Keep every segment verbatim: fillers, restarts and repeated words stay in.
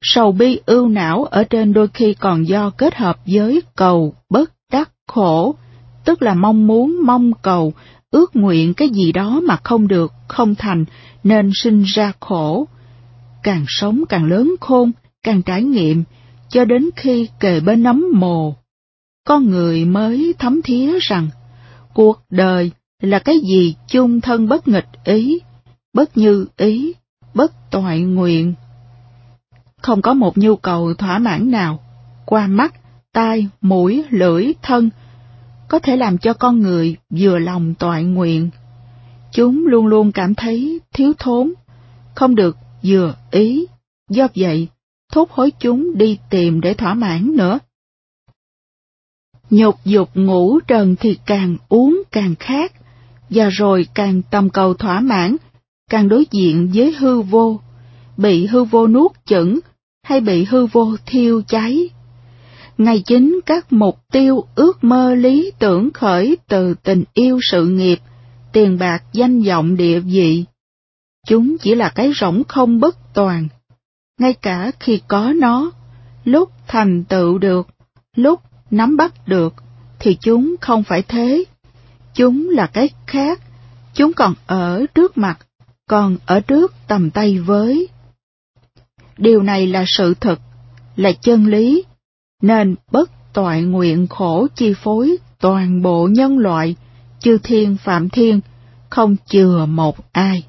Sầu bi ưu não ở trên đôi khi còn do kết hợp với cầu bất đắc khổ, tức là mong muốn, mong cầu, ước nguyện cái gì đó mà không được, không thành, nên sinh ra khổ. Càng sống càng lớn khôn, càng trải nghiệm, cho đến khi kề bên nấm mồ, con người mới thấm thía rằng cuộc đời là cái gì chung thân bất nghịch ý, bất như ý, bất toại nguyện. Không có một nhu cầu thỏa mãn nào qua mắt, tai, mũi, lưỡi, thân có thể làm cho con người vừa lòng toại nguyện. Chúng luôn luôn cảm thấy thiếu thốn, không được vừa ý, do vậy thúc hối chúng đi tìm để thỏa mãn nữa. Nhục dục ngũ trần thì càng uống càng khát, và rồi càng tầm cầu thỏa mãn, càng đối diện với hư vô, bị hư vô nuốt chửng hay bị hư vô thiêu cháy. Ngay chính các mục tiêu ước mơ lý tưởng khởi từ tình yêu sự nghiệp, tiền bạc danh vọng địa vị, chúng chỉ là cái rỗng không bất toàn. Ngay cả khi có nó, lúc thành tựu được, lúc nắm bắt được, thì chúng không phải thế. Chúng là cái khác, chúng còn ở trước mặt, còn ở trước tầm tay với. Điều này là sự thật, là chân lý, nên bất toại nguyện khổ chi phối toàn bộ nhân loại, chư thiên phạm thiên, không chừa một ai.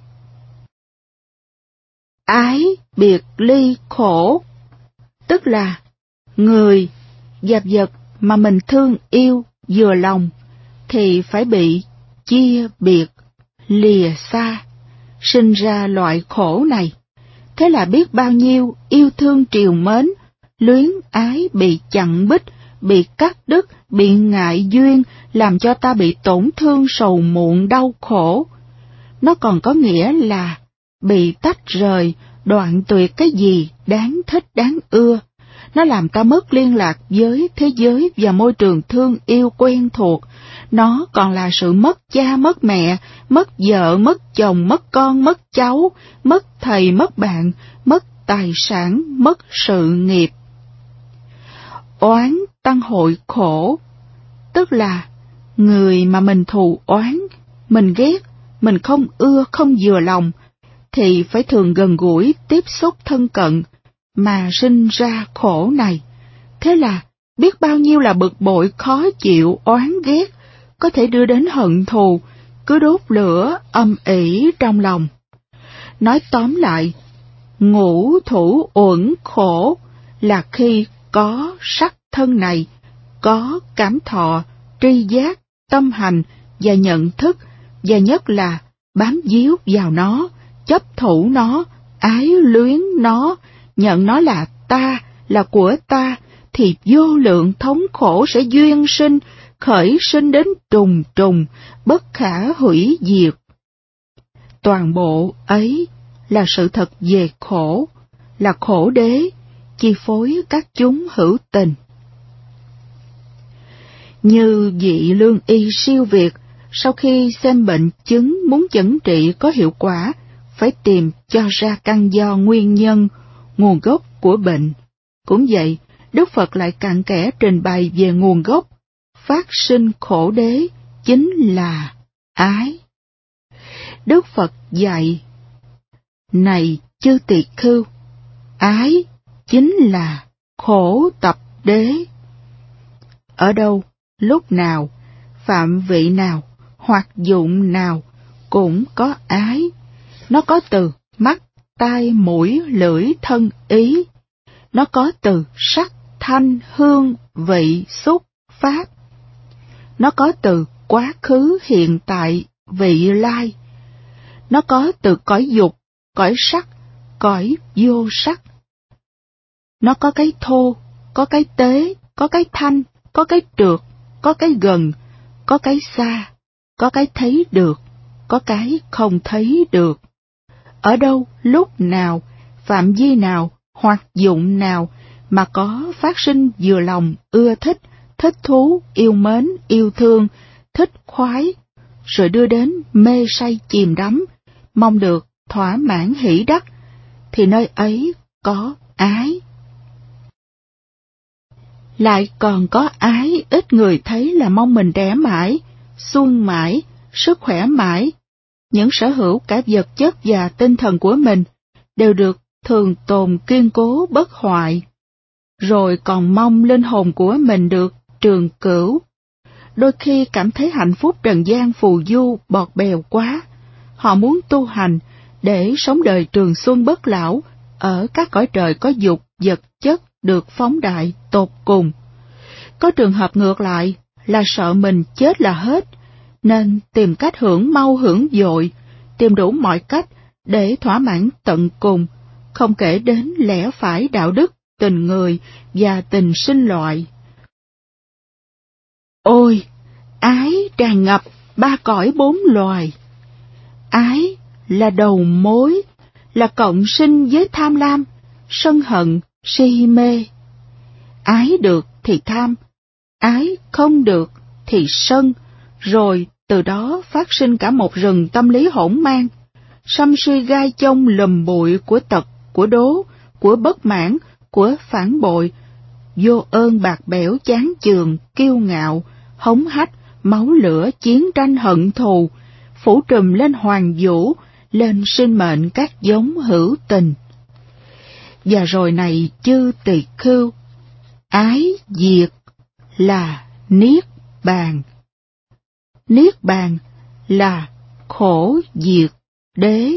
Ái biệt ly khổ, tức là người và vật mà mình thương yêu vừa lòng thì phải bị chia biệt, lìa xa, sinh ra loại khổ này. Thế là biết bao nhiêu yêu thương trìu mến, luyến ái bị chặn bích, bị cắt đứt, bị ngại duyên, làm cho ta bị tổn thương sầu muộn đau khổ. Nó còn có nghĩa là bị tách rời, đoạn tuyệt cái gì đáng thích đáng ưa. Nó làm ta mất liên lạc với thế giới và môi trường thương yêu quen thuộc. Nó còn là sự mất cha mất mẹ, mất vợ mất chồng, mất con mất cháu, mất thầy mất bạn, mất tài sản, mất sự nghiệp. Oán tăng hội khổ, tức là người mà mình thù oán, mình ghét, mình không ưa, không vừa lòng, thì phải thường gần gũi, tiếp xúc thân cận, mà sinh ra khổ này. Thế là biết bao nhiêu là bực bội, khó chịu, oán ghét, có thể đưa đến hận thù, cứ đốt lửa âm ỉ trong lòng. Nói tóm lại, ngũ thủ uẩn khổ là khi có sắc thân này, có cảm thọ, tri giác, tâm hành và nhận thức, và nhất là bám víu vào nó, chấp thủ nó, ái luyến nó, nhận nó là ta, là của ta, thì vô lượng thống khổ sẽ duyên sinh, khởi sinh đến trùng trùng, bất khả hủy diệt. Toàn bộ ấy là sự thật về khổ, là khổ đế, chi phối các chúng hữu tình. Như vị lương y siêu việt, sau khi xem bệnh chứng muốn chẩn trị có hiệu quả, phải tìm cho ra căn do nguyên nhân, nguồn gốc của bệnh. Cũng vậy, Đức Phật lại cặn kẽ trình bày về nguồn gốc, phát sinh khổ đế, chính là ái. Đức Phật dạy, này chư tỳ khưu, ái chính là khổ tập đế. Ở đâu, lúc nào, phạm vị nào, hoạt dụng nào cũng có ái. Nó có từ mắt, tai, mũi, lưỡi, thân, ý. Nó có từ sắc, thanh, hương, vị, xúc, pháp. Nó có từ quá khứ, hiện tại, vị lai. Nó có từ cõi dục, cõi sắc, cõi vô sắc. Nó có cái thô, có cái tế, có cái thanh, có cái trượt, có cái gần, có cái xa, có cái thấy được, có cái không thấy được. Ở đâu, lúc nào, phạm vi nào, hoạt dụng nào mà có phát sinh vừa lòng, ưa thích, thích thú, yêu mến, yêu thương, thích khoái, rồi đưa đến mê say chìm đắm, mong được thỏa mãn hỷ đắc, thì nơi ấy có ái. Lại còn có ái ít người thấy là mong mình trẻ mãi, xuân mãi, sức khỏe mãi. Những sở hữu cả vật chất và tinh thần của mình đều được thường tồn kiên cố bất hoại. Rồi còn mong linh hồn của mình được trường cửu. Đôi khi cảm thấy hạnh phúc trần gian phù du bọt bèo quá. Họ muốn tu hành để sống đời trường xuân bất lão ở các cõi trời có dục vật chất được phóng đại tột cùng. Có trường hợp ngược lại là sợ mình chết là hết, nên tìm cách hưởng mau hưởng vội, tìm đủ mọi cách để thỏa mãn tận cùng, không kể đến lẽ phải đạo đức, tình người và tình sinh loại. Ôi, ái tràn ngập ba cõi bốn loài. Ái là đầu mối, là cộng sinh với tham lam, sân hận, si mê. Ái được thì tham, ái không được thì sân, rồi từ đó phát sinh cả một rừng tâm lý hỗn mang, săm suy gai chông lùm bụi của tật, của đố, của bất mãn, của phản bội, vô ơn bạc bẽo chán chường, kiêu ngạo, hống hách, máu lửa chiến tranh hận thù, phủ trùm lên hoàng vũ, lên sinh mệnh các giống hữu tình. Và rồi này chư tỳ khưu, ái diệt là niết bàn. Niết bàn là khổ diệt đế.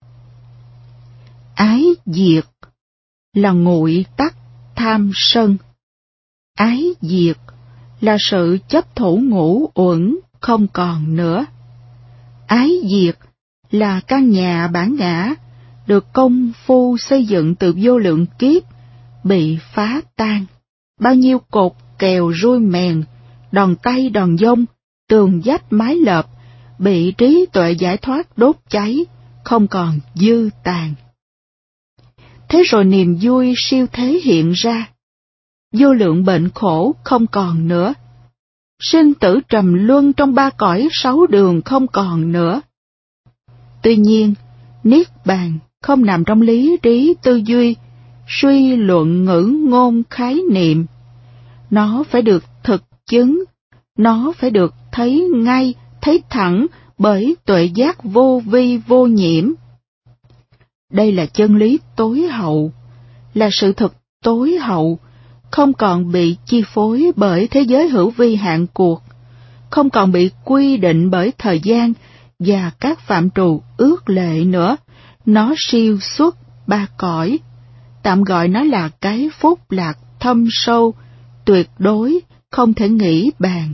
Ái diệt là nguội tắc tham sân. Ái diệt là sự chấp thủ ngũ uẩn không còn nữa. Ái diệt là căn nhà bản ngã được công phu xây dựng từ vô lượng kiếp bị phá tan. Bao nhiêu cột kèo rui mèn, đòn tay đòn dông, tường vách mái lợp bị trí tuệ giải thoát đốt cháy, không còn dư tàn. Thế rồi niềm vui siêu thế hiện ra. Vô lượng bệnh khổ không còn nữa. Sinh tử trầm luân trong ba cõi sáu đường không còn nữa. Tuy nhiên, niết bàn không nằm trong lý trí tư duy, suy luận ngữ ngôn khái niệm. Nó phải được thực chứng, nó phải được thấy ngay, thấy thẳng bởi tuệ giác vô vi vô nhiễm. Đây là chân lý tối hậu, là sự thật tối hậu, không còn bị chi phối bởi thế giới hữu vi hạn cuộc, không còn bị quy định bởi thời gian và các phạm trù ước lệ nữa. Nó siêu xuất ba cõi, tạm gọi nó là cái phúc lạc thâm sâu, tuyệt đối, không thể nghĩ bàn.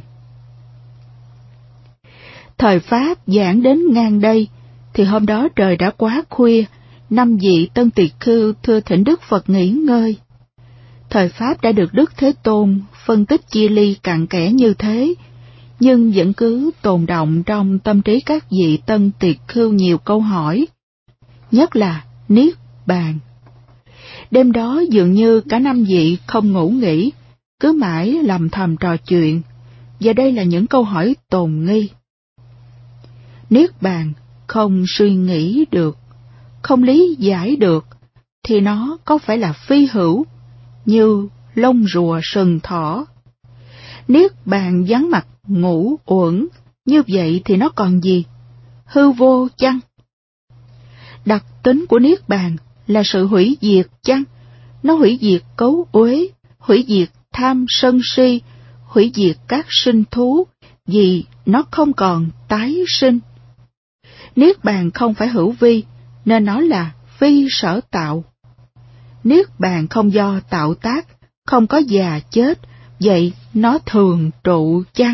Thời Pháp giảng đến ngang đây, thì hôm đó trời đã quá khuya, năm vị tân tỳ khưu thưa thỉnh Đức Phật nghỉ ngơi. Thời Pháp đã được Đức Thế Tôn phân tích chia ly cặn kẽ như thế, nhưng vẫn cứ tồn động trong tâm trí các vị tân tỳ khưu nhiều câu hỏi, nhất là niết bàn. Đêm đó dường như cả năm vị không ngủ nghỉ, cứ mãi lầm thầm trò chuyện, và đây là những câu hỏi tồn nghi. Niết bàn không suy nghĩ được, không lý giải được, thì nó có phải là phi hữu, như lông rùa sừng thỏ? Niết bàn vắng mặt ngũ uẩn, như vậy thì nó còn gì? Hư vô chăng? Đặc tính của niết bàn là sự hủy diệt chăng? Nó hủy diệt cấu uế, hủy diệt tham sân si, hủy diệt các sinh thú, vì nó không còn tái sinh. Niết bàn không phải hữu vi, nên nó là phi sở tạo. Niết bàn không do tạo tác, không có già chết, vậy nó thường trụ chăng?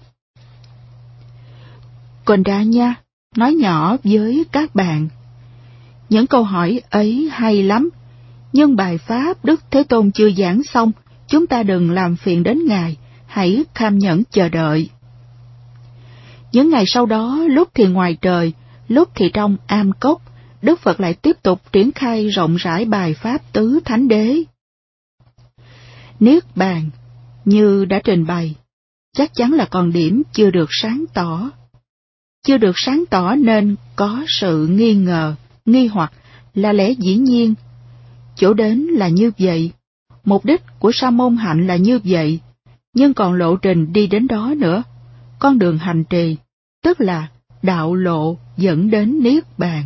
Còn ra nha, nói nhỏ với các bạn. Những câu hỏi ấy hay lắm, nhưng bài pháp Đức Thế Tôn chưa giảng xong, chúng ta đừng làm phiền đến Ngài, hãy kham nhẫn chờ đợi. Những ngày sau đó, lúc thì ngoài trời, lúc thì trong am cốc, Đức Phật lại tiếp tục triển khai rộng rãi bài pháp tứ thánh đế. Niết bàn, như đã trình bày, chắc chắn là còn điểm chưa được sáng tỏ. Chưa được sáng tỏ nên có sự nghi ngờ, nghi hoặc là lẽ dĩ nhiên. Chỗ đến là như vậy, Mục đích của sa môn hạnh là như vậy, nhưng còn lộ trình đi đến đó nữa. Con đường hành trì, tức là đạo lộ dẫn đến Niết Bàn.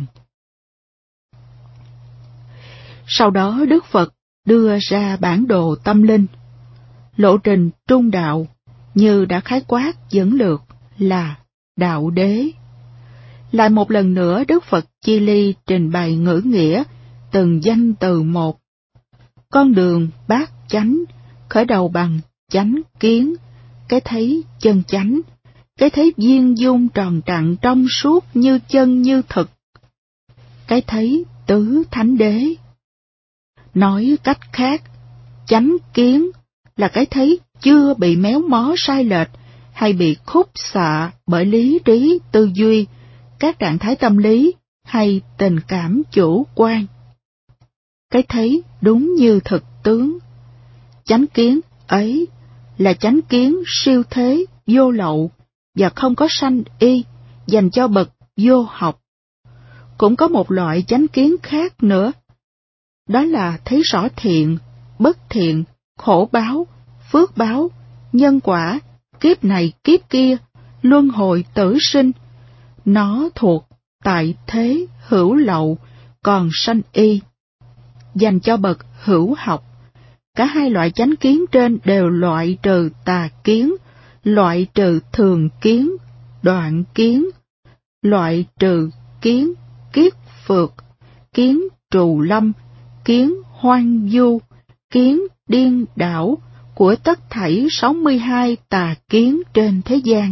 Sau đó Đức Phật đưa ra bản đồ tâm linh. Lộ trình trung đạo, như đã khái quát dẫn lược, là đạo đế. Lại một lần nữa Đức Phật Chi Ly trình bày ngữ nghĩa từng danh từ một. Con đường bát chánh, khởi đầu bằng chánh kiến, cái thấy chân chánh, cái thấy viên dung tròn trặn trong suốt như chân như thực, cái thấy tứ thánh đế. Nói cách khác, chánh kiến là cái thấy chưa bị méo mó sai lệch hay bị khúc xạ bởi lý trí tư duy, các trạng thái tâm lý hay tình cảm chủ quan. Cái thấy đúng như thực tướng. Chánh kiến ấy là chánh kiến siêu thế, vô lậu và không có sanh y, dành cho bậc vô học. Cũng có một loại chánh kiến khác nữa, đó là thấy rõ thiện, bất thiện, khổ báo, phước báo, nhân quả, kiếp này kiếp kia, luân hồi tử sinh. Nó thuộc tại thế hữu lậu, còn sanh y, dành cho bậc hữu học. Cả hai loại chánh kiến trên đều loại trừ tà kiến, loại trừ thường kiến, đoạn kiến, loại trừ kiến kiết phược, kiến trù lâm, kiến hoang du, kiến điên đảo của tất thảy sáu mươi hai tà kiến trên thế gian.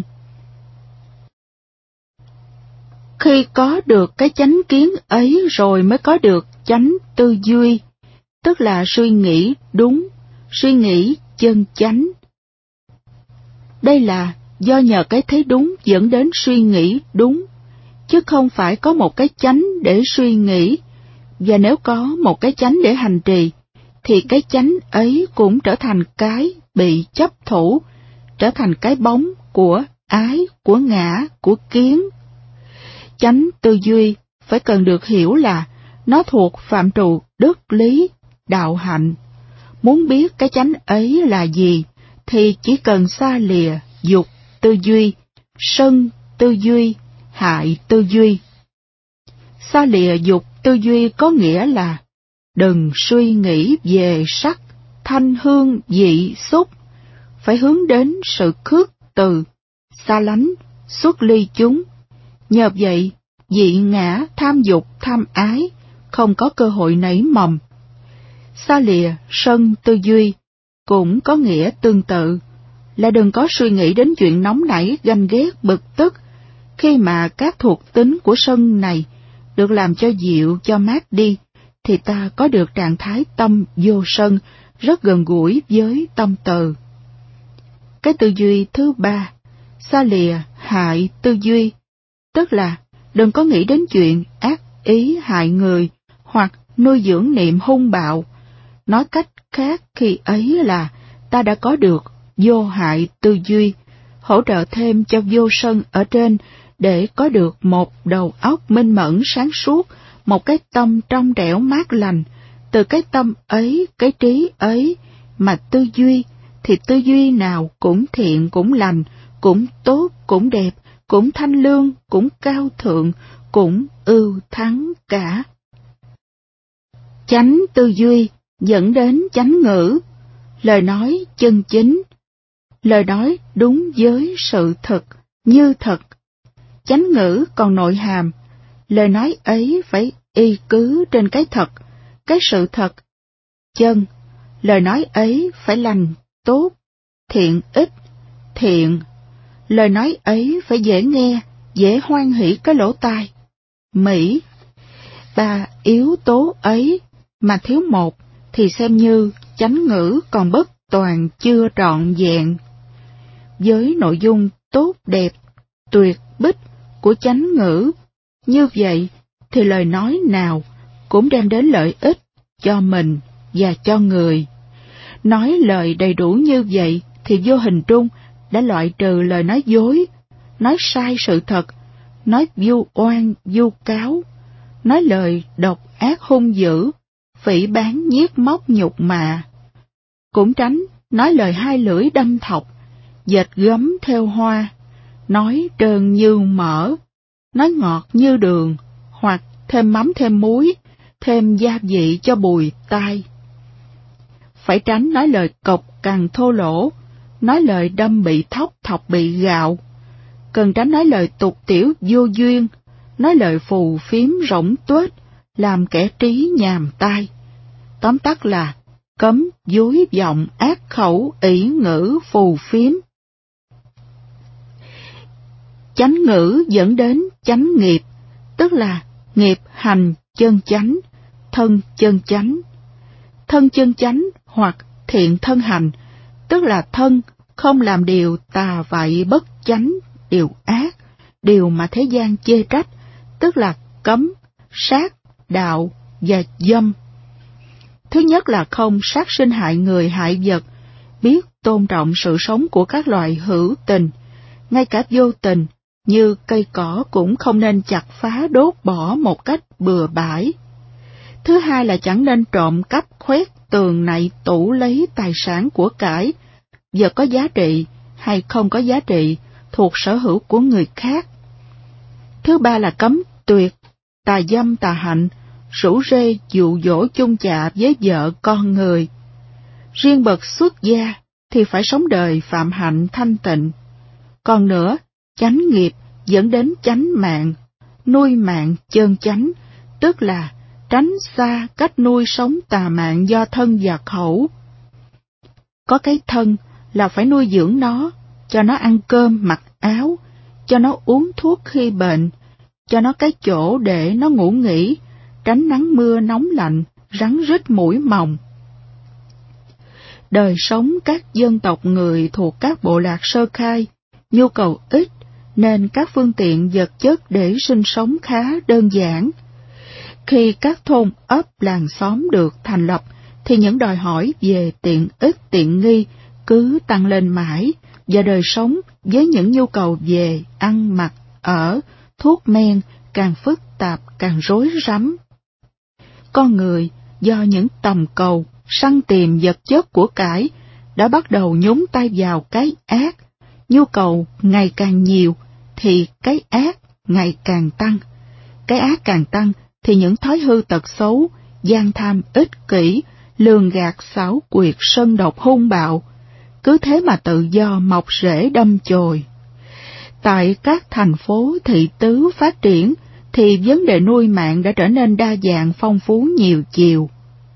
Khi có được cái chánh kiến ấy rồi mới có được chánh tư duy, tức là suy nghĩ đúng, suy nghĩ chân chánh. Đây là do nhờ cái thấy đúng dẫn đến suy nghĩ đúng, chứ không phải có một cái chánh để suy nghĩ, và nếu có một cái chánh để hành trì, thì cái chánh ấy cũng trở thành cái bị chấp thủ, trở thành cái bóng của ái, của ngã, của kiến. Chánh tư duy phải cần được hiểu là nó thuộc phạm trù đức lý, đạo hạnh. Muốn biết cái chánh ấy là gì, thì chỉ cần xa lìa dục tư duy, sân tư duy, hại tư duy. Xa lìa dục tư duy có nghĩa là đừng suy nghĩ về sắc, thanh hương, vị, xúc, phải hướng đến sự khước từ, xa lánh, xuất ly chúng. Nhờ vậy, dị ngã, tham dục, tham ái không có cơ hội nảy mầm. Xa lìa sân tư duy cũng có nghĩa tương tự, là đừng có suy nghĩ đến chuyện nóng nảy, ganh ghét, bực tức, khi mà các thuộc tính của sân này được làm cho dịu, cho mát đi, thì ta có được trạng thái tâm vô sân, rất gần gũi với tâm từ. Cái tư duy thứ ba, xa lìa hại tư duy, tức là đừng có nghĩ đến chuyện ác ý hại người, hoặc nuôi dưỡng niệm hung bạo. Nói cách khác, khi ấy là ta đã có được vô hại tư duy, hỗ trợ thêm cho vô sân ở trên, để có được một đầu óc minh mẫn sáng suốt, một cái tâm trong trẻo mát lành. Từ cái tâm ấy, cái trí ấy mà tư duy, thì tư duy nào cũng thiện, cũng lành, cũng tốt, cũng đẹp, cũng thanh lương, cũng cao thượng, cũng ưu thắng cả. Chánh tư duy dẫn đến chánh ngữ, lời nói chân chính, lời nói đúng với sự thật, như thật. Chánh ngữ còn nội hàm, lời nói ấy phải y cứ trên cái thật, cái sự thật, chân. Lời nói ấy phải lành, tốt, thiện ích, thiện. Lời nói ấy phải dễ nghe, dễ hoan hỷ cái lỗ tai, mỹ. Ba yếu tố ấy mà thiếu một thì xem như chánh ngữ còn bất toàn, chưa trọn vẹn. Với nội dung tốt đẹp, tuyệt bích của chánh ngữ như vậy, thì lời nói nào cũng đem đến lợi ích cho mình và cho người. Nói lời đầy đủ như vậy thì vô hình trung đã loại trừ lời nói dối, nói sai sự thật, nói vu oan vu cáo, nói lời độc ác hung dữ, phỉ báng nhiếc móc nhục mạ. cũng tránh nói lời hai lưỡi đâm thọc, dệt gấm theo hoa, nói trơn như mỡ, nói ngọt như đường, hoặc thêm mắm thêm muối, thêm gia vị cho bùi tai. Phải tránh nói lời cộc cằn thô lỗ, nói lời đâm bị thóc thọc bị gạo. Cần tránh nói lời tục tiểu vô duyên, nói lời phù phiếm rỗng tuếch, làm kẻ trí nhàm tai. Tóm tắt là cấm dối vọng ác khẩu ỷ ngữ phù phiếm. Chánh ngữ dẫn đến chánh nghiệp, tức là nghiệp hành chân chánh, thân chân chánh. Thân chân chánh hoặc thiện thân hành, tức là thân không làm điều tà vậy bất chánh, điều ác, điều mà thế gian chê trách, tức là cấm, sát, đạo và dâm. Thứ nhất là không sát sinh hại người hại vật, biết tôn trọng sự sống của các loài hữu tình, ngay cả vô tình, như cây cỏ cũng không nên chặt phá đốt bỏ một cách bừa bãi. Thứ hai là chẳng nên trộm cắp khoét tường nạy tủ lấy tài sản của cải, vật có giá trị hay không có giá trị, thuộc sở hữu của người khác. Thứ ba là cấm tuyệt, tà dâm tà hạnh, rủ rê dụ dỗ chung chạ với vợ con người. Riêng bậc xuất gia thì phải sống đời phạm hạnh thanh tịnh. Còn nữa, chánh nghiệp dẫn đến chánh mạng, nuôi mạng chân chánh, tức là tránh xa cách nuôi sống tà mạng do thân và khẩu. Có cái thân là phải nuôi dưỡng nó, cho nó ăn cơm mặc áo, cho nó uống thuốc khi bệnh, cho nó cái chỗ để nó ngủ nghỉ, tránh nắng mưa nóng lạnh, rắn rít mũi mòng. Đời sống các dân tộc người thuộc các bộ lạc sơ khai, nhu cầu ít, nên các phương tiện vật chất để sinh sống khá đơn giản. Khi các thôn ấp làng xóm được thành lập, thì những đòi hỏi về tiện ích tiện nghi cứ tăng lên mãi, và đời sống với những nhu cầu về ăn mặc, ở, thuốc men càng phức tạp càng rối rắm. Con người do những tầm cầu, săn tìm vật chất của cải đã bắt đầu nhúng tay vào cái ác, nhu cầu ngày càng nhiều thì cái ác ngày càng tăng. Cái ác càng tăng thì những thói hư tật xấu, gian tham ích kỷ, lường gạt xảo quyệt sân độc hung bạo, cứ thế mà tự do mọc rễ đâm chồi. Tại các thành phố thị tứ phát triển thì vấn đề nuôi mạng đã trở nên đa dạng phong phú nhiều chiều.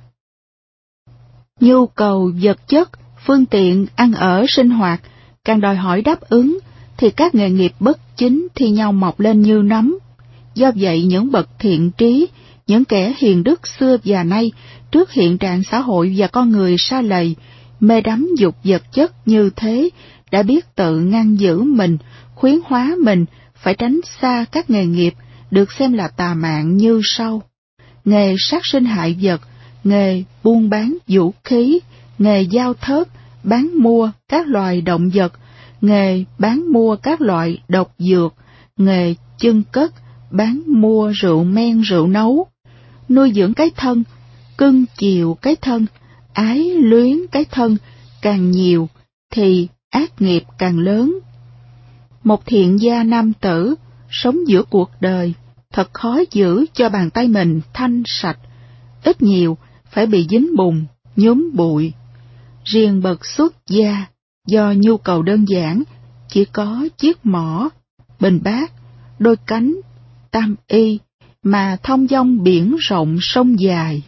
Nhu cầu vật chất, phương tiện ăn ở sinh hoạt càng đòi hỏi đáp ứng, thì các nghề nghiệp bất chính thi nhau mọc lên như nấm. Do vậy những bậc thiện trí, những kẻ hiền đức xưa và nay, trước hiện trạng xã hội và con người sa lầy, mê đắm dục vật chất như thế, đã biết tự ngăn giữ mình, khuyến hóa mình phải tránh xa các nghề nghiệp được xem là tà mạng như sau: nghề sát sinh hại vật, nghề buôn bán vũ khí, nghề giao thớt, bán mua các loài động vật, nghề bán mua các loại độc dược, nghề chưng cất, bán mua rượu men rượu nấu. Nuôi dưỡng cái thân, cưng chiều cái thân, ái luyến cái thân càng nhiều thì ác nghiệp càng lớn. Một thiện gia nam tử sống giữa cuộc đời thật khó giữ cho bàn tay mình thanh sạch, ít nhiều phải bị dính bùn, nhúm bụi. Riêng bậc xuất gia do nhu cầu đơn giản chỉ có chiếc mõ, bình bát, đôi cánh, tam y mà thông dong biển rộng sông dài.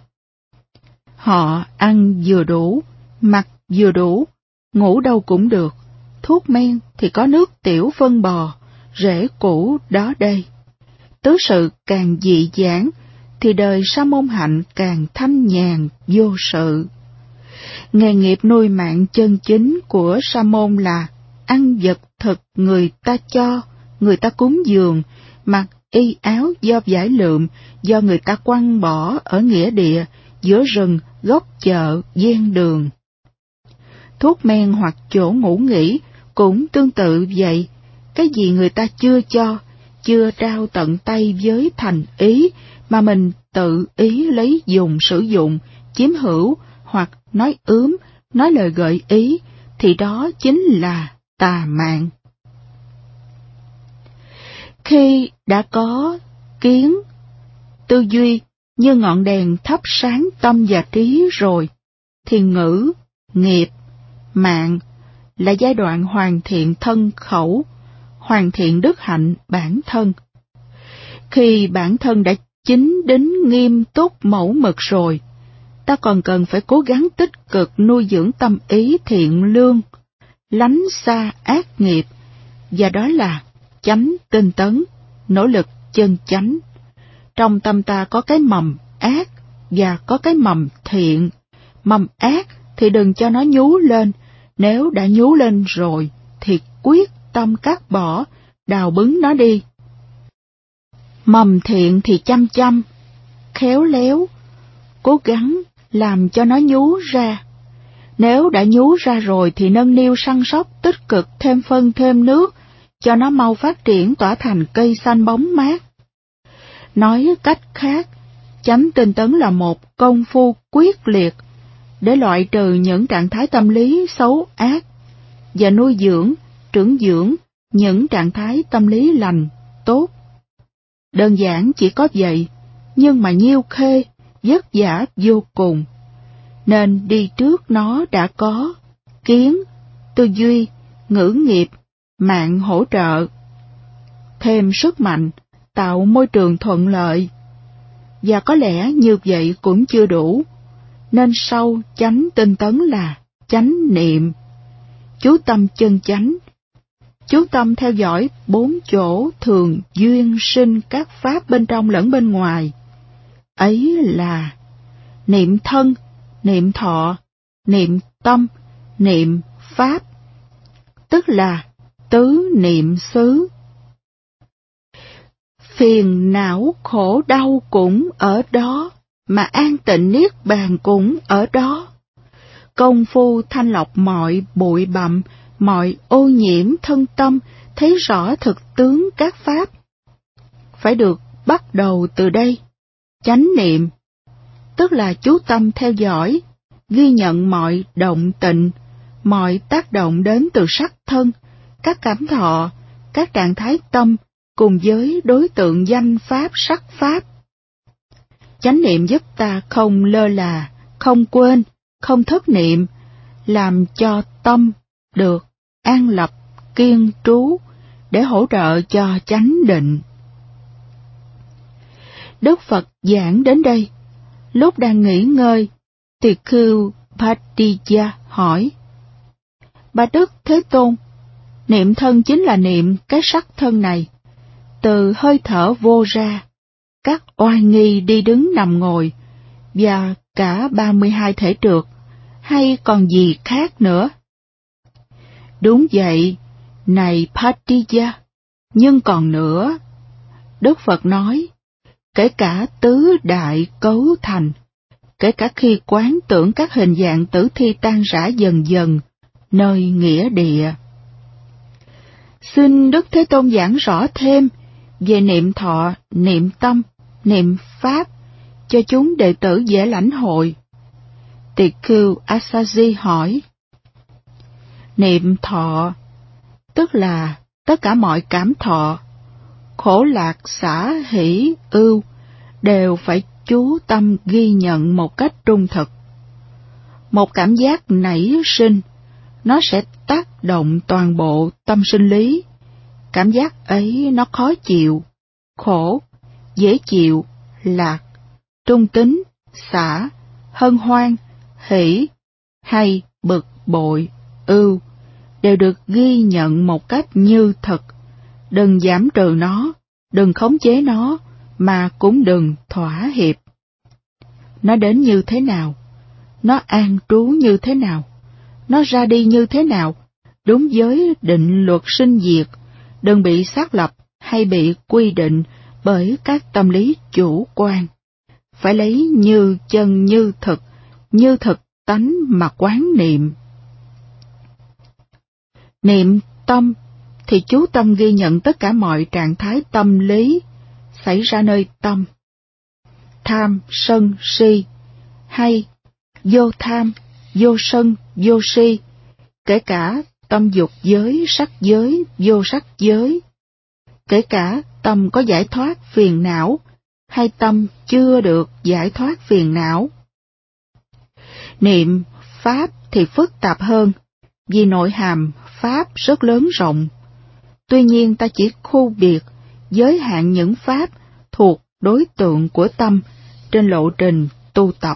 Họ ăn vừa đủ, mặc vừa đủ, ngủ đâu cũng được, thuốc men thì có nước tiểu phân bò, rễ củ đó đây. Tứ sự càng dị dãn thì đời sa môn hạnh càng thanh nhàn vô sự. Nghề nghiệp nuôi mạng chân chính của sa môn là ăn vật thực người ta cho, người ta cúng dường, mặc y áo do vải lượm, do người ta quăng bỏ ở nghĩa địa, giữa rừng, góc chợ, ven đường. Thuốc men hoặc chỗ ngủ nghỉ cũng tương tự vậy. Cái gì người ta chưa cho, chưa trao tận tay với thành ý, mà mình tự ý lấy dùng sử dụng, chiếm hữu, hoặc nói ướm, nói lời gợi ý, thì đó chính là tà mạng. Khi đã có kiến, tư duy như ngọn đèn thắp sáng tâm và trí rồi, thì ngữ, nghiệp, mạng là giai đoạn hoàn thiện thân khẩu, hoàn thiện đức hạnh bản thân. Khi bản thân đã chính đính nghiêm túc mẫu mực rồi, ta còn cần phải cố gắng tích cực nuôi dưỡng tâm ý thiện lương, lánh xa ác nghiệp, và đó là chánh tinh tấn, nỗ lực chân chánh. Trong tâm ta có cái mầm ác và có cái mầm thiện. Mầm ác thì đừng cho nó nhú lên, nếu đã nhú lên rồi thì quyết tâm cắt bỏ, đào bứng nó đi. Mầm thiện thì chăm chăm, khéo léo, cố gắng làm cho nó nhú ra. Nếu đã nhú ra rồi thì nâng niu săn sóc tích cực, thêm phân thêm nước, cho nó mau phát triển tỏa thành cây xanh bóng mát. Nói cách khác, chánh tinh tấn là một công phu quyết liệt để loại trừ những trạng thái tâm lý xấu ác và nuôi dưỡng, trưởng dưỡng những trạng thái tâm lý lành, tốt. Đơn giản chỉ có vậy, nhưng mà nhiêu khê, vất vả vô cùng. Nên đi trước nó đã có kiến, tư duy, ngữ nghiệp, mạng hỗ trợ. Thêm sức mạnh, tạo môi trường thuận lợi. Và có lẽ như vậy cũng chưa đủ, nên sau chánh tinh tấn là chánh niệm. Chú tâm chân chánh, chú tâm theo dõi bốn chỗ thường duyên sinh các pháp bên trong lẫn bên ngoài. Ấy là niệm thân, niệm thọ, niệm tâm, niệm pháp, tức là tứ niệm xứ. Phiền não khổ đau cũng ở đó, mà an tịnh niết bàn cũng ở đó. Công phu thanh lọc mọi bụi bặm, mọi ô nhiễm thân tâm, thấy rõ thực tướng các pháp. Phải được bắt đầu từ đây. Chánh niệm, tức là chú tâm theo dõi, ghi nhận mọi động tịnh, mọi tác động đến từ sắc thân, các cảm thọ, các trạng thái tâm, cùng với đối tượng danh pháp sắc pháp. Chánh niệm giúp ta không lơ là, không quên, không thất niệm, làm cho tâm được an lập, kiên trú, để hỗ trợ cho chánh định. Đức Phật giảng đến đây, lúc đang nghỉ ngơi, Tỳ Khưu Bhattacharya hỏi: Bạch Đức Thế Tôn, niệm thân chính là niệm cái sắc thân này, từ hơi thở vô ra, các oai nghi đi đứng nằm ngồi, và cả ba mươi hai thể trượt, hay còn gì khác nữa? Đúng vậy, này Bhattacharya, nhưng còn nữa. Đức Phật nói, kể cả tứ đại cấu thành, kể cả khi quán tưởng các hình dạng tử thi tan rã dần dần, nơi nghĩa địa. Xin Đức Thế Tôn giảng rõ thêm về niệm thọ, niệm tâm, niệm pháp, cho chúng đệ tử dễ lãnh hội. Tỳ Khưu Asaji hỏi: Niệm thọ, tức là tất cả mọi cảm thọ, khổ lạc xả hỷ ưu, đều phải chú tâm ghi nhận một cách trung thực. Một cảm giác nảy sinh, nó sẽ tác động toàn bộ tâm sinh lý. Cảm giác ấy nó khó chịu, khổ, dễ chịu, lạc, trung tín, xả, hân hoan, hỷ, hay bực bội, ưu, đều được ghi nhận một cách như thật. Đừng giảm trừ nó, đừng khống chế nó, mà cũng đừng thỏa hiệp. Nó đến như thế nào, nó an trú như thế nào, nó ra đi như thế nào, đúng với định luật sinh diệt, đừng bị xác lập hay bị quy định bởi các tâm lý chủ quan. Phải lấy như chân như thực, như thực tánh mà quán niệm. Niệm tâm thì chú tâm ghi nhận tất cả mọi trạng thái tâm lý xảy ra nơi tâm. Tham, sân, si, hay vô tham, vô sân, vô si, kể cả tâm dục giới, sắc giới, vô sắc giới, kể cả tâm có giải thoát phiền não, hay tâm chưa được giải thoát phiền não. Niệm Pháp thì phức tạp hơn, vì nội hàm Pháp rất lớn rộng. Tuy nhiên ta chỉ khu biệt, giới hạn những Pháp thuộc đối tượng của tâm trên lộ trình tu tập.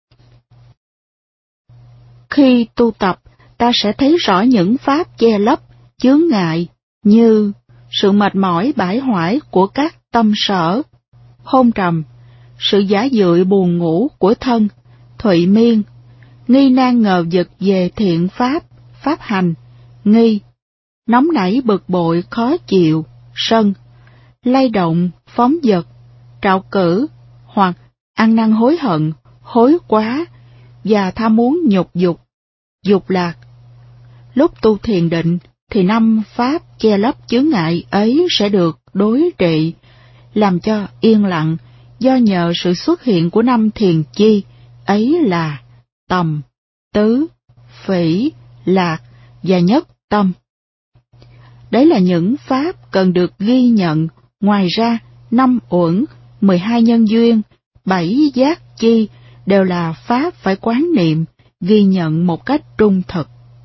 Khi tu tập, ta sẽ thấy rõ những Pháp che lấp, chướng ngại, như sự mệt mỏi bãi hoại của các tâm sở, hôn trầm, sự giả dưỡi buồn ngủ của thân, thụy miên, nghi nan ngờ vực về thiện Pháp, Pháp hành, nghi, nóng nảy bực bội khó chịu, sân, lay động, phóng dật, trạo cử, hoặc ăn năn hối hận, hối quá, và tham muốn nhục dục, dục lạc. Lúc tu thiền định thì năm Pháp che lấp chướng ngại ấy sẽ được đối trị, làm cho yên lặng, do nhờ sự xuất hiện của năm thiền chi, ấy là tầm, tứ, phỉ, lạc và nhất tâm. Đấy là những Pháp cần được ghi nhận. Ngoài ra, năm uẩn, mười hai nhân duyên, bảy giác chi đều là Pháp phải quán niệm, ghi nhận một cách trung thực.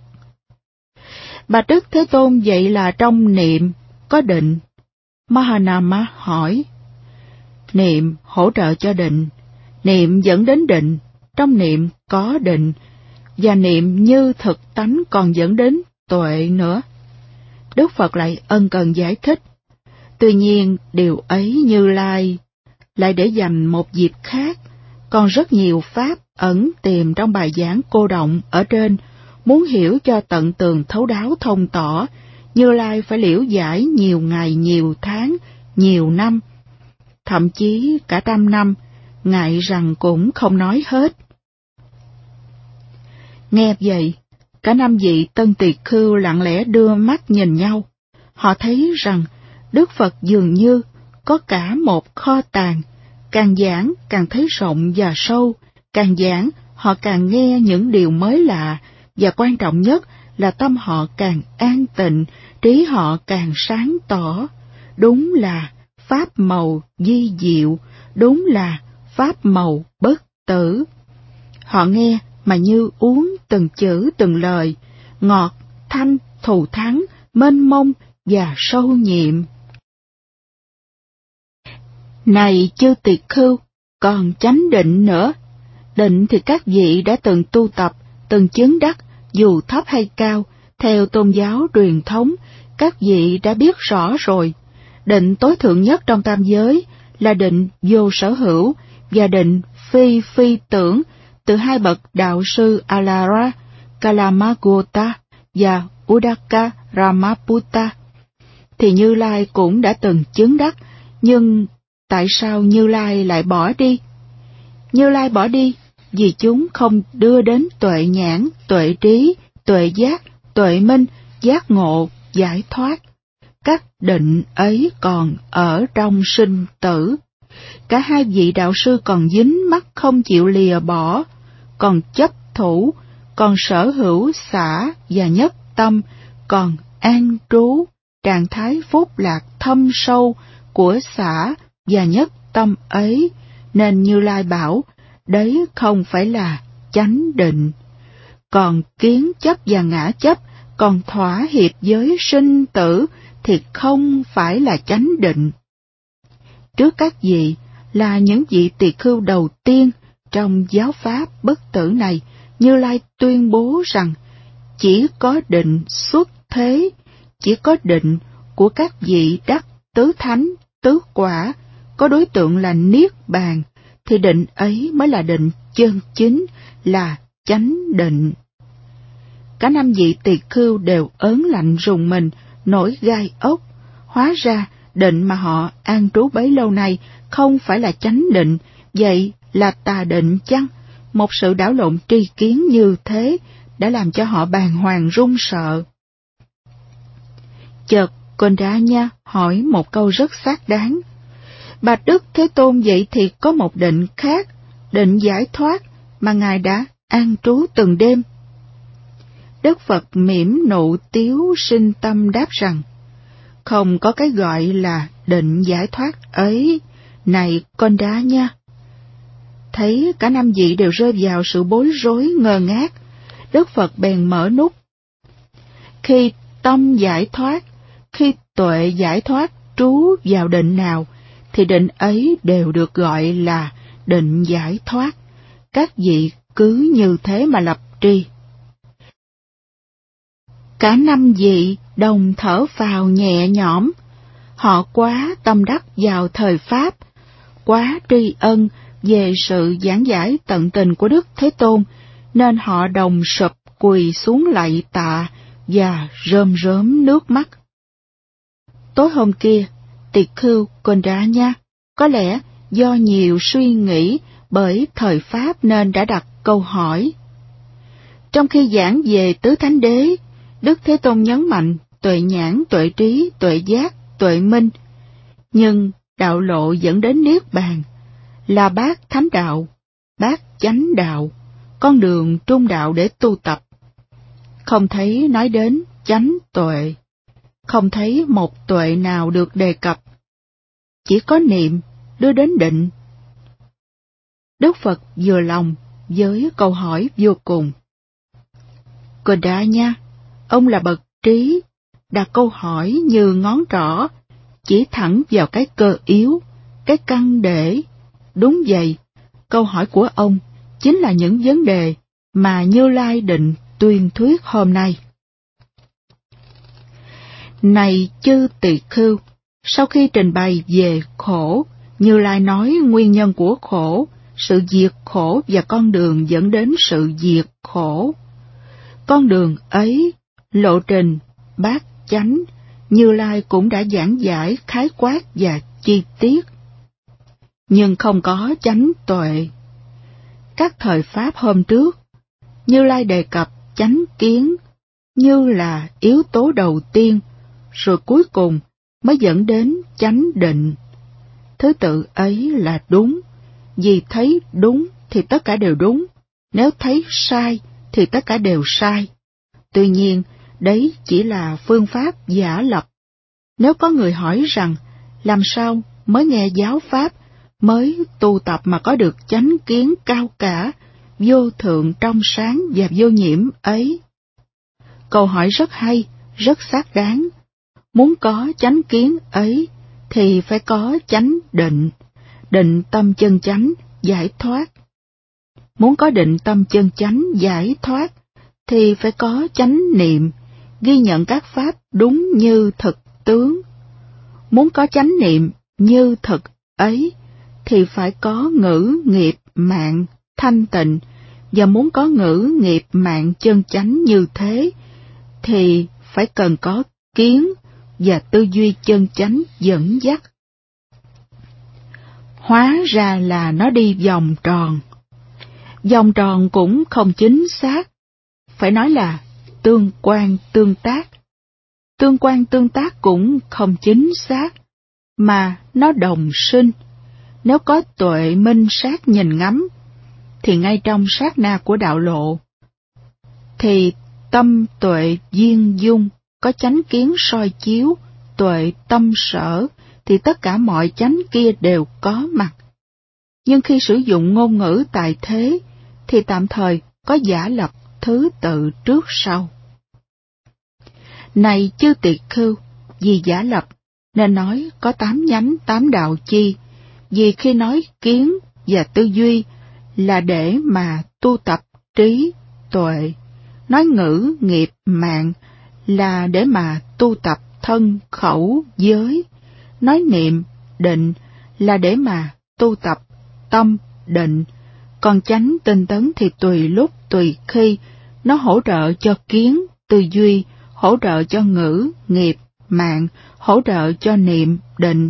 Bạch Đức Thế Tôn vậy là trong niệm có định. Mahanama hỏi, niệm hỗ trợ cho định, niệm dẫn đến định, trong niệm có định, và niệm như thực tánh còn dẫn đến tuệ nữa. Đức Phật lại ân cần giải thích. Tuy nhiên, điều ấy Như Lai lại để dành một dịp khác, còn rất nhiều Pháp ẩn tiềm trong bài giảng cô động ở trên. Muốn hiểu cho tận tường thấu đáo thông tỏ, Như Lai phải liễu giải nhiều ngày, nhiều tháng, nhiều năm, thậm chí cả trăm năm, ngại rằng cũng không nói hết. Nghe vậy, cả năm vị Tân Tỳ Khưu lặng lẽ đưa mắt nhìn nhau. Họ thấy rằng Đức Phật dường như có cả một kho tàng, càng giảng càng thấy rộng và sâu, càng giảng họ càng nghe những điều mới lạ, và quan trọng nhất là tâm họ càng an tịnh, trí họ càng sáng tỏ. Đúng là Pháp màu di diệu, đúng là Pháp màu bất tử. Họ nghe mà như uống từng chữ từng lời, ngọt, thanh, thù thắng, mênh mông và sâu nhiệm. Này chư tỳ khưu, còn chánh định nữa. Định thì các vị đã từng tu tập, từng chứng đắc, dù thấp hay cao, theo tôn giáo truyền thống, các vị đã biết rõ rồi. Định tối thượng nhất trong tam giới là định vô sở hữu và định phi phi tưởng từ hai bậc đạo sư Alara, Kalamagota và Udaka Ramaputta. Thì Như Lai cũng đã từng chứng đắc, nhưng tại sao Như Lai lại bỏ đi? Như Lai bỏ đi vì chúng không đưa đến tuệ nhãn, tuệ trí, tuệ giác, tuệ minh, giác ngộ, giải thoát. Các định ấy còn ở trong sinh tử. Cả hai vị đạo sư còn dính mắc không chịu lìa bỏ, còn chấp thủ, còn sở hữu xả và nhất tâm, còn an trú, trạng thái phúc lạc thâm sâu của xả và nhất tâm ấy, nên Như Lai bảo, đấy không phải là chánh định. Còn kiến chấp và ngã chấp, còn thỏa hiệp với sinh tử, thì không phải là chánh định. Trước các vị là những vị tỳ khưu đầu tiên trong giáo pháp bất tử này, Như Lai tuyên bố rằng chỉ có định xuất thế, chỉ có định của các vị đắc tứ thánh, tứ quả, có đối tượng là Niết Bàn, thì định ấy mới là định chân chính, là chánh định. Cả năm vị tỳ khưu đều ớn lạnh rùng mình, nổi gai ốc. Hóa ra định mà họ an trú bấy lâu nay không phải là chánh định, vậy là tà định chăng? Một sự đảo lộn tri kiến như thế đã làm cho họ bàng hoàng run sợ. Chợt Kondanya hỏi một câu rất xác đáng. Bạch Đức Thế Tôn, vậy thì có một định khác, định giải thoát mà Ngài đã an trú từng đêm? Đức Phật mỉm nụ tiếu sinh tâm đáp rằng, không có cái gọi là định giải thoát ấy, này con đá nha. Thấy cả năm vị đều rơi vào sự bối rối ngơ ngác, Đức Phật bèn mở nút. Khi tâm giải thoát, khi tuệ giải thoát trú vào định nào, thì định ấy đều được gọi là định giải thoát. Các vị cứ như thế mà lập tri. Cả năm vị đồng thở phào nhẹ nhõm. Họ quá tâm đắc vào thời Pháp, quá tri ân về sự giảng giải tận tình của Đức Thế Tôn, nên họ đồng sụp quỳ xuống lạy tạ và rơm rớm nước mắt. Tối hôm kia, Tỳ Khưu Kondranya có lẽ do nhiều suy nghĩ bởi thời Pháp nên đã đặt câu hỏi. Trong khi giảng về Tứ Thánh Đế, Đức Thế Tôn nhấn mạnh tuệ nhãn, tuệ trí, tuệ giác, tuệ minh, nhưng đạo lộ dẫn đến Niết Bàn là bát thánh đạo, bát chánh đạo, con đường trung đạo để tu tập. Không thấy nói đến chánh tuệ, không thấy một tuệ nào được đề cập, chỉ có niệm đưa đến định. Đức Phật vừa lòng với câu hỏi vô cùng. Kondranya, ông là bậc trí, đặt câu hỏi như ngón trỏ, chỉ thẳng vào cái cơ yếu, cái căn để. Đúng vậy, câu hỏi của ông chính là những vấn đề mà Như Lai định tuyên thuyết hôm nay. Này chư tỳ khưu, sau khi trình bày về khổ, Như Lai nói nguyên nhân của khổ, sự diệt khổ và con đường dẫn đến sự diệt khổ. Con đường ấy, lộ trình, bát chánh, Như Lai cũng đã giảng giải khái quát và chi tiết. Nhưng không có chánh tuệ. Các thời Pháp hôm trước, Như Lai đề cập chánh kiến như là yếu tố đầu tiên, rồi cuối cùng mới dẫn đến chánh định. Thứ tự ấy là đúng, vì thấy đúng thì tất cả đều đúng, nếu thấy sai thì tất cả đều sai. Tuy nhiên, đấy chỉ là phương pháp giả lập. Nếu có người hỏi rằng, làm sao mới nghe giáo Pháp, mới tu tập mà có được chánh kiến cao cả, vô thượng trong sáng và vô nhiễm ấy? Câu hỏi rất hay, rất xác đáng. Muốn có chánh kiến ấy, thì phải có chánh định, định tâm chân chánh, giải thoát. Muốn có định tâm chân chánh, giải thoát, thì phải có chánh niệm, ghi nhận các pháp đúng như thực tướng. Muốn có chánh niệm như thực ấy, thì phải có ngữ nghiệp mạng thanh tịnh, và muốn có ngữ nghiệp mạng chân chánh như thế, thì phải cần có kiến và tư duy chân chánh dẫn dắt. Hóa ra là nó đi vòng tròn. Vòng tròn cũng không chính xác, phải nói là tương quan tương tác. Tương quan tương tác cũng không chính xác, mà nó đồng sinh. Nếu có tuệ minh sát nhìn ngắm, thì ngay trong sát na của đạo lộ, thì tâm tuệ duyên dung, có chánh kiến soi chiếu, tuệ tâm sở, thì tất cả mọi chánh kia đều có mặt. Nhưng khi sử dụng ngôn ngữ tại thế, thì tạm thời có giả lập thứ tự trước sau. Này chư tỳ khưu, vì giả lập, nên nói có tám nhánh tám đạo chi, vì khi nói kiến và tư duy là để mà tu tập trí, tuệ, nói ngữ, nghiệp, mạng là để mà tu tập thân, khẩu, giới, nói niệm, định là để mà tu tập tâm, định, còn chánh tinh tấn thì tùy lúc, tùy khi, nó hỗ trợ cho kiến, tư duy, hỗ trợ cho ngữ, nghiệp, mạng, hỗ trợ cho niệm, định.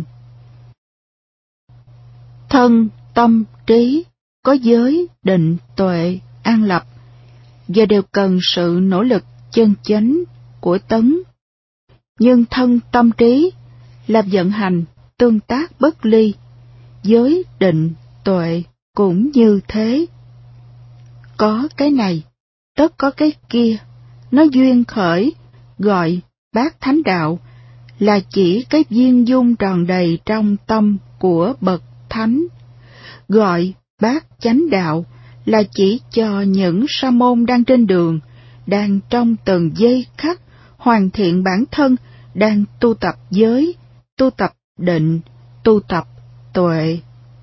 Thân, tâm, trí, có giới, định, tuệ, an lập, và đều cần sự nỗ lực chân chánh của tấn. Nhưng thân, tâm, trí là vận hành, tương tác bất ly, giới, định, tuệ cũng như thế. có cái này, tất có cái kia, nó duyên khởi, gọi bát thánh đạo, là chỉ cái viên dung tròn đầy trong tâm của bậc thánh. Gọi bát chánh đạo là chỉ cho những sa môn đang trên đường, đang trong từng giây khắc hoàn thiện bản thân, đang tu tập giới, tu tập định, tu tập tuệ.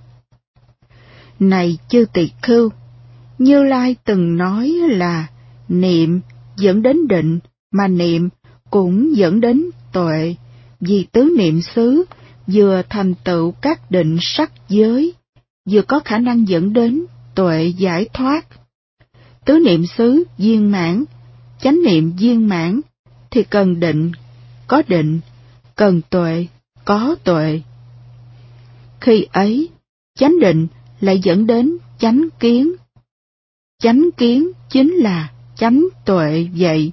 Này chư tỳ khưu, Như Lai từng nói là niệm dẫn đến định, mà niệm cũng dẫn đến tuệ, vì tứ niệm xứ vừa thành tựu các định sắc giới, vừa có khả năng dẫn đến tuệ giải thoát. Tứ niệm xứ viên mãn, chánh niệm viên mãn, thì cần định, có định, cần tuệ, có tuệ. Khi ấy, chánh định lại dẫn đến chánh kiến. Chánh kiến chính là chánh tuệ vậy.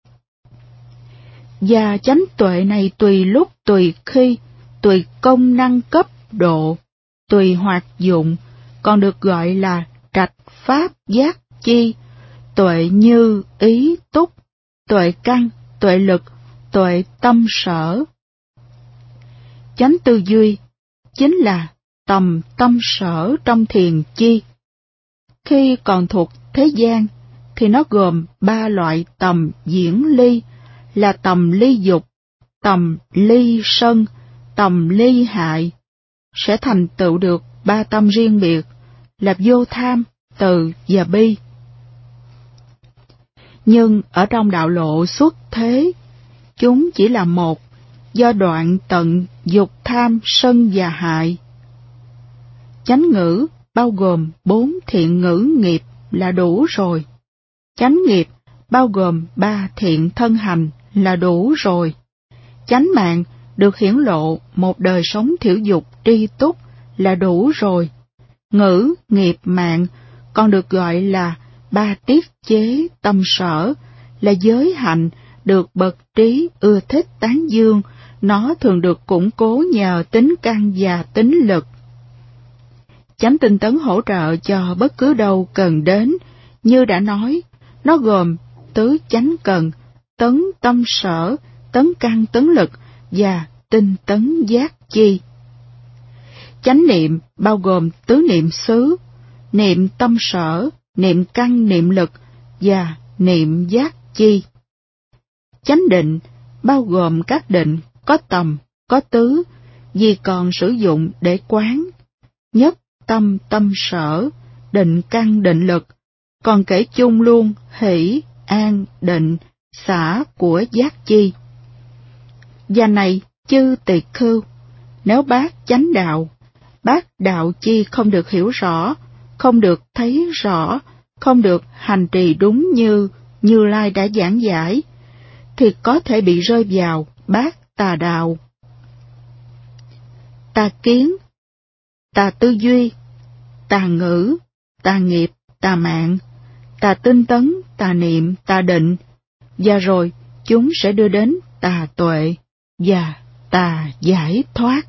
Và chánh tuệ này tùy lúc tùy khi, tùy công năng cấp độ, tùy hoạt dụng, còn được gọi là trạch pháp giác chi, tuệ như ý túc, tuệ căn, tuệ lực, tuệ tâm sở. Chánh tư duy chính là tầm tâm sở trong thiền chi. Khi còn thuộc thế gian thì nó gồm ba loại tầm diễn ly, là tầm ly dục, tầm ly sân, tầm ly hại, sẽ thành tựu được ba tâm riêng biệt là vô tham, từ và bi. Nhưng ở trong đạo lộ xuất thế, chúng chỉ là một, do đoạn tận dục tham sân và hại. Chánh ngữ bao gồm bốn thiện ngữ nghiệp là đủ rồi. Chánh nghiệp bao gồm ba thiện thân hành là đủ rồi. Chánh mạng được hiển lộ một đời sống thiểu dục tri túc là đủ rồi. Ngữ, nghiệp, mạng còn được gọi là ba tiết chế tâm sở, là giới hạnh được bậc trí ưa thích tán dương, nó thường được củng cố nhờ tính căn và tính lực. Chánh tinh tấn hỗ trợ cho bất cứ đâu cần đến, như đã nói, nó gồm tứ chánh cần, tấn tâm sở, tấn căn tấn lực và tinh tấn giác chi. Chánh niệm bao gồm tứ niệm xứ, niệm tâm sở, niệm căn niệm lực và niệm giác chi. Chánh định bao gồm các định có tầm, có tứ, vì còn sử dụng để quán, nhất tâm tâm sở, định căn định lực, còn kể chung luôn hỷ, an, định, xả của giác chi. Và này chư tỳ khưu, nếu bát chánh đạo, bát đạo chi không được hiểu rõ, không được thấy rõ, không được hành trì đúng như Như Lai đã giảng giải, thì có thể bị rơi vào bát tà đạo. Tà kiến, tà tư duy, tà ngữ, tà nghiệp, tà mạng, tà tinh tấn, tà niệm, tà định, và rồi chúng sẽ đưa đến tà tuệ và tà giải thoát.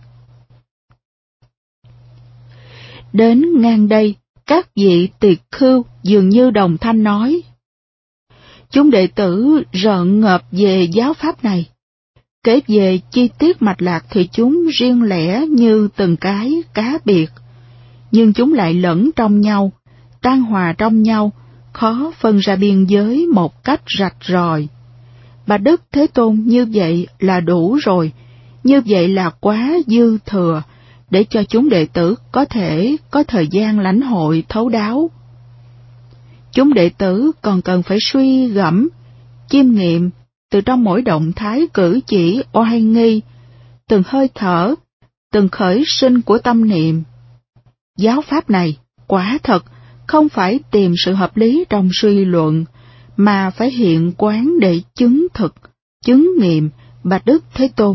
Đến ngang đây, các vị tỳ khưu dường như đồng thanh nói: chúng đệ tử rợn ngợp về giáo pháp này. Kể về chi tiết mạch lạc thì chúng riêng lẻ như từng cái cá biệt, nhưng chúng lại lẫn trong nhau, tan hòa trong nhau, khó phân ra biên giới một cách rạch ròi. Bạch Đức Thế Tôn, như vậy là đủ rồi, như vậy là quá dư thừa, để cho chúng đệ tử có thể có thời gian lãnh hội thấu đáo. Chúng đệ tử còn cần phải suy gẫm, chiêm nghiệm từ trong mỗi động thái cử chỉ oai nghi, từng hơi thở, từng khởi sinh của tâm niệm. Giáo pháp này quả thật không phải tìm sự hợp lý trong suy luận, mà phải hiện quán để chứng thực, chứng nghiệm. Bạch Đức Thế Tôn,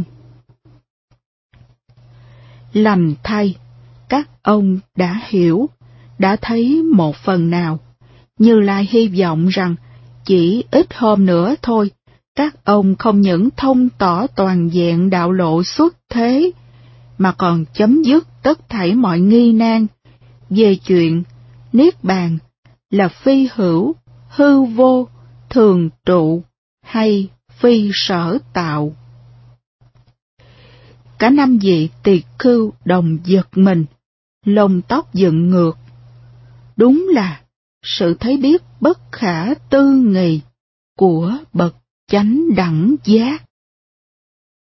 lành thay, các ông đã hiểu, đã thấy một phần nào. Như Lai hy vọng rằng chỉ ít hôm nữa thôi, các ông không những thông tỏ toàn vẹn đạo lộ xuất thế, mà còn chấm dứt tất thảy mọi nghi nan về chuyện niết bàn là phi hữu, hư vô, thường trụ hay phi sở tạo. Cả năm vị tỳ khưu đồng giật mình, lông tóc dựng ngược. Đúng là sự thấy biết bất khả tư nghì của bậc chánh đẳng giác.